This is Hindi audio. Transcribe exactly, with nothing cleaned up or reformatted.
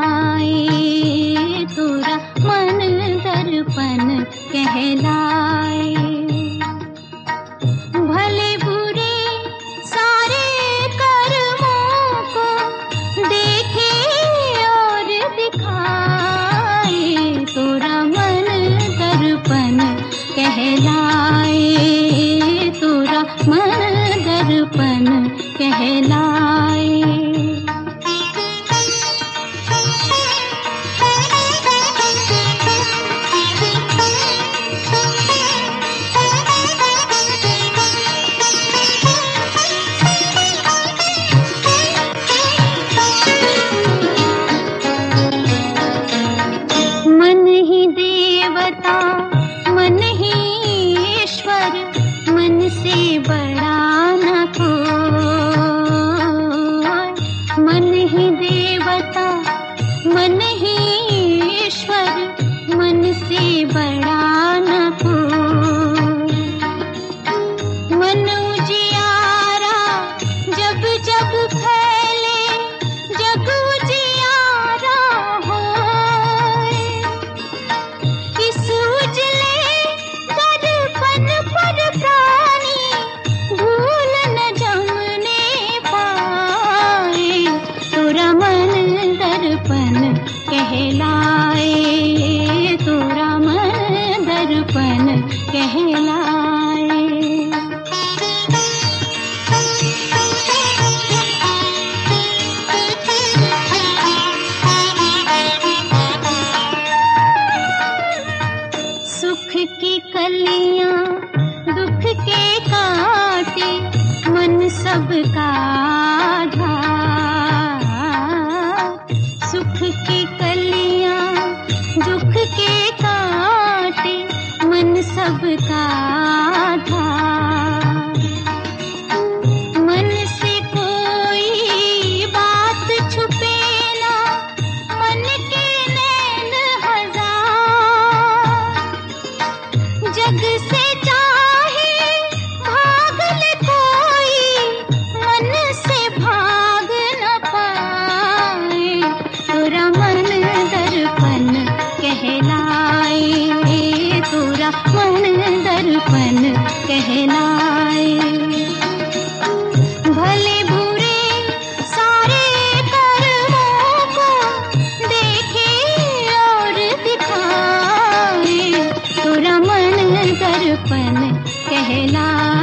तोरा मन दर्पण कहलाए। भले बुरे सारे कर्मों को देखे और दिखाए, तोरा मन दर्पण कहलाए, तोरा मन दर्पण कहलाए। मन ही देवता मन ही ईश्वर, मन से बड़ा न कोई। मन ही देवता मन ही ईश्वर, मन से बड़ा न कोई। मन उजियारा जब जब फैले, जग उजियारा होए। इस उजले दर्पण पर प्राणी भूल न जमने पाए, तोरा मन दर्पण कहलाए, तोरा मन दर्पण कहलाए। सुख की कलियां दुख के काटे, मन सबका आधा। सुख की कलियां दुख के काटे, मन सबका आधा। मन से कोई बात छुपे ना, मन के नैन हजार। जग से चाहे भाग ले कोई, मन से भाग न पाए, तोरा मन दर्पण कहलाए, तोरा मन दर्पण कहलाए। भले बुरे सारे कर्मों को देखे और दिखाए, तोरा मन दर्पण कहलाए।